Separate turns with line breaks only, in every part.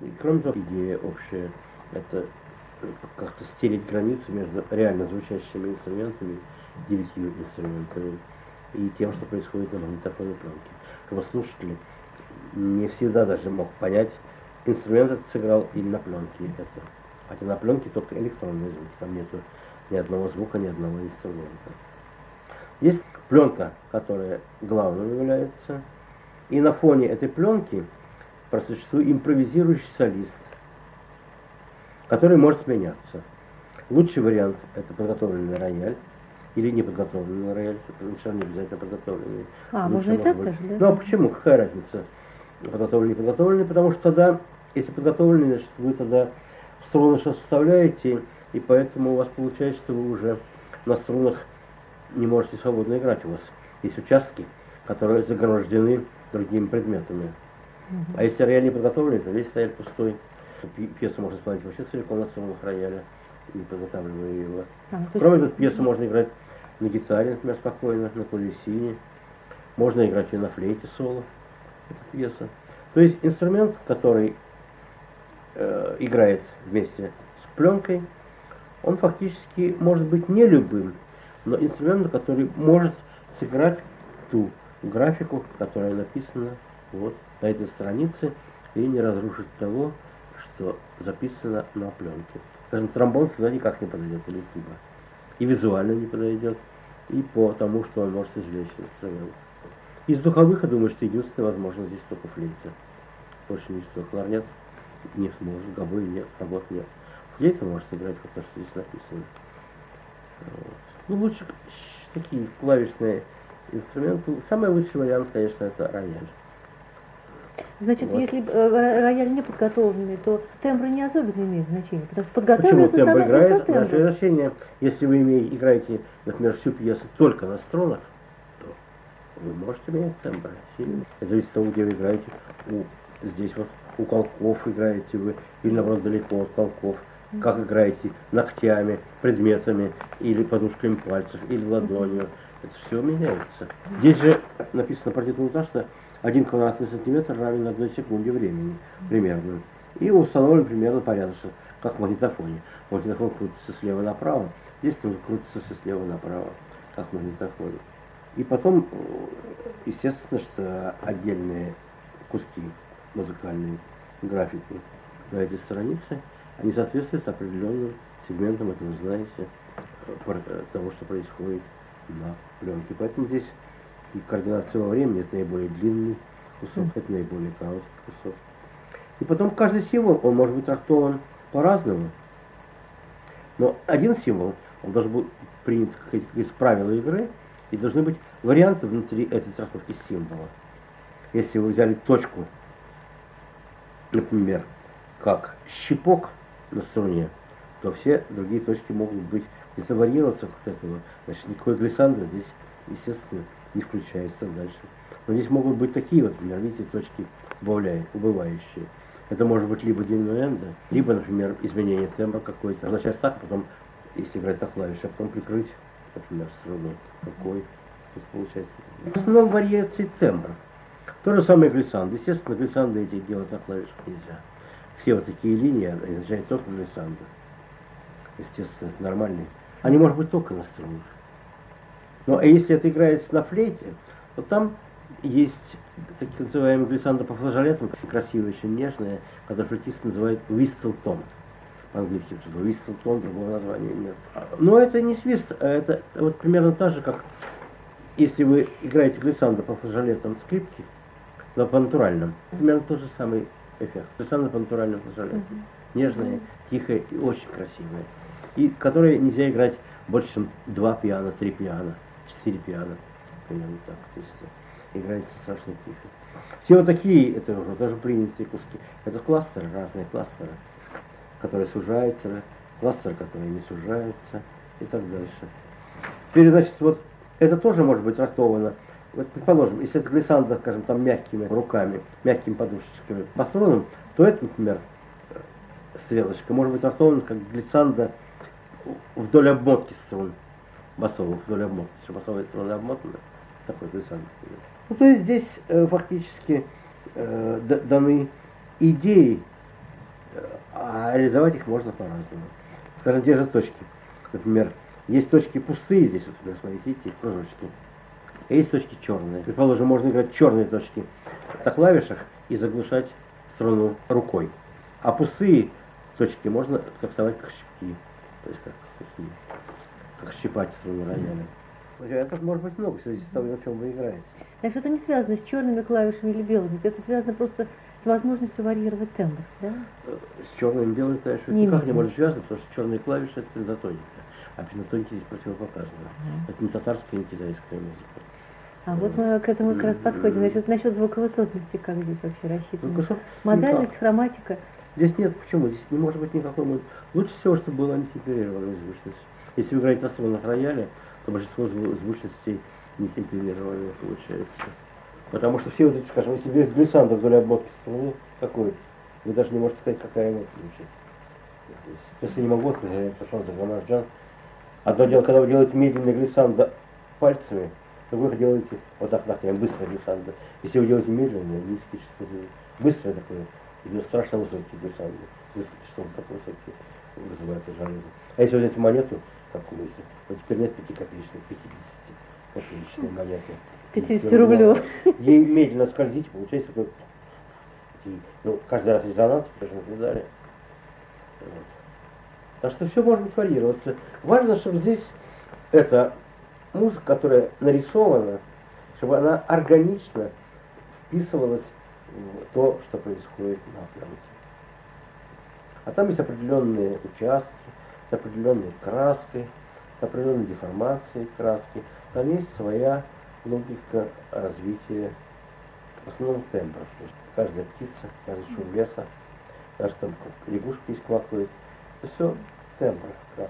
И, кроме того, идея общая – это как-то стереть границу между реально звучащими инструментами, 9 инструментами, и тем, что происходит на магнитофонной пленке. Чтобы слушатель не всегда даже мог понять, инструмент это сыграл или на пленке это. Хотя на пленке только электронные звуки, там нету ни одного звука, ни одного инструмента. Есть пленка, которая главным является, и на фоне этой пленки просуществует импровизирующий солист, который может меняться. Лучший вариант – это подготовленный рояль или неподготовленный рояль, совершенно не обязательно подготовленный.
Можно и так тоже, да?
Ну а почему? Какая разница? Подготовленный, неподготовленный, потому что тогда, если подготовленный, значит вы тогда струны что составляете, и поэтому у вас получается, что вы уже на струнах не можете свободно играть. У вас есть участки, которые заграждены другими предметами. А если рояль не подготовленный, то весь рояль пустой. Пьесу можно исполнять вообще целиком на струнах рояля, не подготавливая его. Кроме того, пьесу можно играть на гитаре, например, спокойно, на клавесине. Можно играть и на флейте соло. Это пьеса. То есть инструмент, который играет вместе с пленкой, он фактически может быть не любым, но инструмент, который может сыграть ту графику, которая написана вот на этой странице, и не разрушить того, что записано на пленке. Скажем, тромбон сюда никак не подойдет, или туба. И визуально не подойдет, и по тому, что он может извлечь инструмент. Из духовых, я думаю, что единственное возможно здесь только флейта. Больше ничто. Кларнет не сможет, гобой нет, работ нет. Флейта может играть как то, что здесь написано. Вот. Ну, лучше такие клавишные инструменты. Самый лучший вариант, конечно, это рояль.
Значит, вот. Если рояль не подготовленный, то тембр не особенно имеет значение. Потому что
почему тембр играет большое значение? Если вы играете, например, всю пьесу только на струнах, то вы можете менять тембр сильно. Это зависит от того, где вы играете. Здесь вот у колков играете вы, или наоборот далеко от колков. Как играете ногтями, предметами, или подушками пальцев, или ладонью. Это все меняется. Здесь же написано партитура так, что 1 квадратный сантиметр равен 1 секунде времени примерно. И установлен примерно порядочно, как в магнитофоне. Магнитофон крутится слева направо, здесь тоже крутится слева направо, как в магнитофоне. И потом, естественно, что отдельные куски музыкальной графики на этой странице, они соответствуют определенным сегментам, это вы знаете, того, что происходит на пленке. Поэтому здесь и координация во времени, это наиболее длинный кусок, это наиболее короткий кусок. И потом каждый символ, он может быть трактован по-разному. Но один символ, он должен быть принят как из правила игры, и должны быть варианты внутри этой трактовки символа. Если вы взяли точку, например, как щипок на струне, то все другие точки могут быть, если варьироваться от этого, значит никакой глиссандро здесь, естественно, не включается дальше. Но здесь могут быть такие вот, например, видите, точки убывающие. Это может быть либо диминуэнда, либо, например, изменение тембра какой-то. Означает так, потом, если играть на клавише, а потом прикрыть, например, струну. Какой тут получается. В основном вариации тембра. То же самое глиссандо. Естественно, глиссандо эти делать на клавишах нельзя. Все вот такие линии означают только глиссандо. Естественно, это нормальные. Они, может быть, только на струнах. Но если это играется на флейте, то там есть так называемый глиссандо по флажолетам, красивая, очень нежная, который флейтисты называют whistle tone. По-английски whistle tone, другого названия нет. Но это не свист, а это вот примерно так же, как если вы играете глиссандо по флажолетам скрипки, но по натуральным, примерно тот же самый эффект. Глиссандо по натуральным флажолетам. Нежная, тихая и очень красивая. И которые нельзя играть больше, чем 2 пиано, 3 пиано, 4 пиано. Примерно так. То есть играется страшно тихо. Все вот такие, это уже даже принятые куски. Это кластеры, разные кластеры, которые сужаются, кластеры, которые не сужаются и так дальше. Теперь, значит, вот это тоже может быть трактовано. Вот, предположим, если это глиссандо, скажем, там мягкими руками, мягкими подушечками по струнам, то это, например, стрелочка может быть трактована как глиссандо вдоль обмотки струн басовых, вдоль обмотки, что басовые струны обмотаны, такой глиссандо. Ну, то есть здесь фактически даны идеи А реализовать их можно по-разному. Скажем, те же точки. Например, есть точки пустые, здесь вот на своей, видите, кружочки. И есть точки черные. Предположим, можно играть черные точки на клавишах и заглушать струну рукой. А пустые точки можно трактовать как щипки. То есть как щипать струну рояля. Это может быть много, зависит от того, на чем вы играете.
Значит, это не связано с черными клавишами или белыми, это связано просто с возможностью варьировать тембр, да?
С черными и белыми клавишами никак не может связано, потому что черные клавиши это пентатоника. А пентатоника здесь противопоказана. Это не татарская, не китайская музыка.
А вот мы к этому как раз подходим. Значит, насчет звуковысотности, как здесь вообще рассчитано? Модальность, хроматика.
Здесь нет, почему? Здесь не может быть никакой музыки. Лучше всего, чтобы была нетемперированная звучность. Если вы играете на струнах рояля, то большинство звучностей нетемперированные получается. Потому что все вот эти, скажем, если берете глиссандр вдоль обмотки струны, какой, вы даже не можете сказать, какая нот звучит. Если не могу сказать, потому что Гамарджан. Одно дело, когда вы делаете медленный глиссандр пальцами, то вы делаете вот так, например, быстрый глиссандр. Если вы делаете медленный, низкий частоты, быстрый такой, идет страшно высокий глиссандр, что он такой высокий, вызывает жару. А если вы возьмете монету какую-то, вот теперь нет 5-копеечных, 50-копеечной монеты.
50 рублев.
Ей медленно скользите, получается такой, ну, каждый раз резонанс, тоже наблюдали. Вот. Так что все может быть варьироваться. Важно, чтобы здесь эта музыка, которая нарисована, чтобы она органично вписывалась в то, что происходит на пленке. А там есть определенные участки, с определенной краской, с определенной деформацией краски. Там есть своя логика развития, в основном тембров. Каждая птица, каждый шум леса, даже там как лягушки исквакают. Это все тембр краски.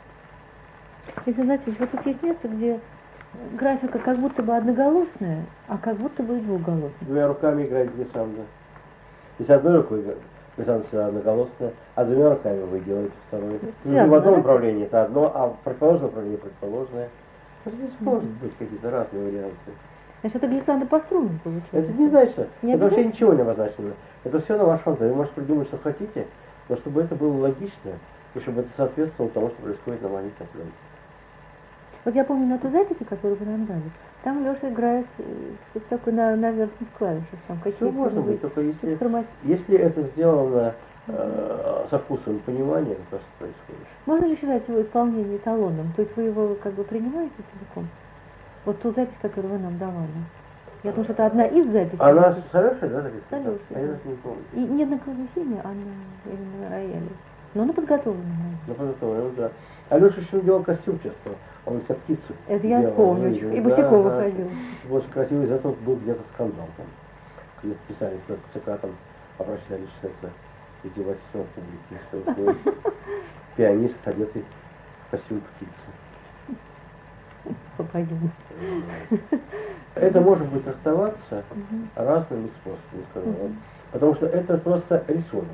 Если знаете, вот тут есть место, где графика как будто бы одноголосная, а как будто бы и двухголосная.
Двумя руками играет глиссандр. Если одной рукой глиссандр всегда одноголосная, а двумя руками вы делаете второй. Ну, в одном направлении это одно, а в противоположном направлении противоположное. Здесь может быть какие-то разные варианты.
Значит, это глиссандр по струнам получается?
Это не значит,
не
это вообще ничего не обозначено. Это все на ваш фантазии. Вы можете придумать, что хотите, но чтобы это было логично, и чтобы это соответствовало тому, что происходит на магнитной пленке.
Вот я помню на той записи, которую вы нам дали, там Леша играет что-то такое на верхних клавишах. Там
Все можно быть, только если это сделано со вкусом и пониманием, то, что происходит.
Можно ли считать его исполнение эталонным? То есть вы его как бы принимаете целиком? Вот ту запись, которую вы нам давали. Я думаю, что это одна из записей.
Она с Алешей, да, записана?
С Алешей,
да. Я даже не помню.
И не на клавесине, а именно на рояле. Но она подготовлена.
Ну, подготовлена, да. Алеша еще делал костюм часто. Он вся птицу
это я
делал,
помню.
Видел,
И босиком выходил.
Очень красивый, зато был где-то скандал там. Где-то писали, что ЦК там обращались, что это издевательство над публикой, что такое пианист, одетый в костюм птицы.
Попадем.
Это может быть трактоваться разными способами, потому что это просто рисунок.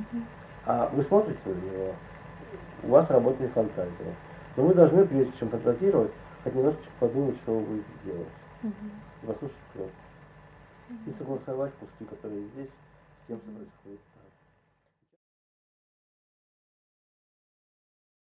А вы смотрите на него, у вас работает фантазия. Но вы должны, прежде чем фантазировать, хоть немножечко подумать, что вы будете делать. Послушать кровь. И согласовать куски, которые здесь, с тем, что происходит.